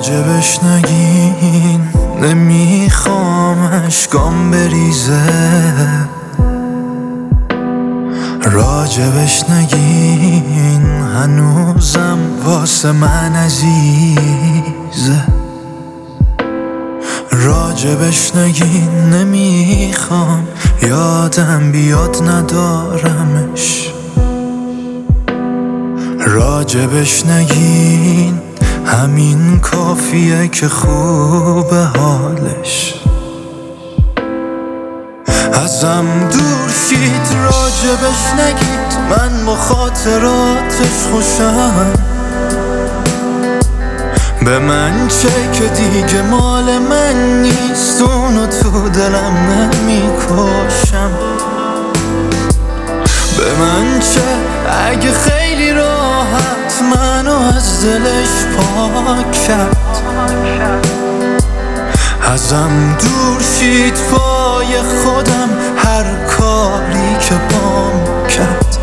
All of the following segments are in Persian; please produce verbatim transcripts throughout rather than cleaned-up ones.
راجبش نگین، نمیخوام اشکام بریزه. راجبش نگین، هنوزم واسه من عزیزه. راجبش نگین، نمیخوام یادم بیاد ندارمش. راجبش نگین، همین کافیه که خوبه حالش. ازم دور شید، راجبش نگید، من با خاطراتش خوشم. به من چه که دیگه مال من نیست، اونو تو دلم نمیکشم. به من چه اگه خیلی راحت منو از دلش پاک کرد. ازم دور شید پای خودم، هر کاری که بام کرد.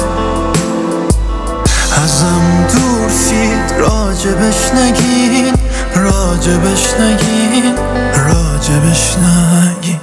ازم دور شید، راجبش نگین، راجبش نگین، راجبش نگین.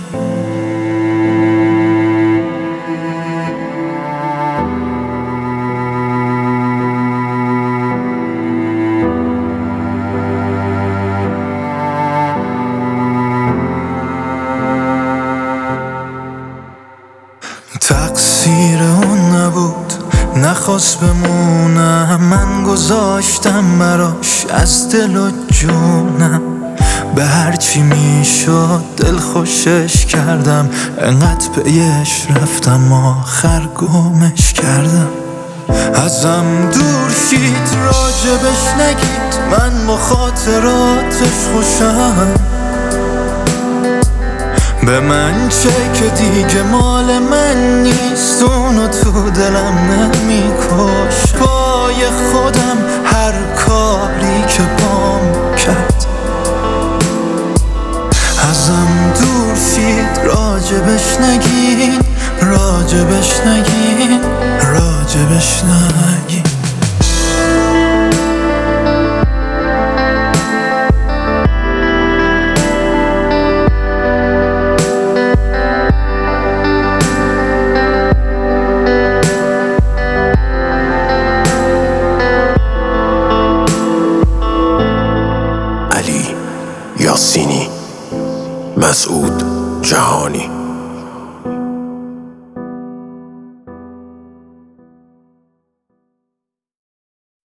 تقصیر اون نبود، نخواست بمونم، من گذاشتم براش از دل و جونم. به هرچی میشد دل خوشش کردم، انقدر پیش رفتم آخر گمش کردم. ازم دور شید، راجبش نگید، من با خاطراتش خوشم. به من چه که دیگه مال من نیست، اونو تو دلم نمیکش. پای خودم هر کاری که بام کرد. ازم دور شید، راجبش نگین، راجبش نگین.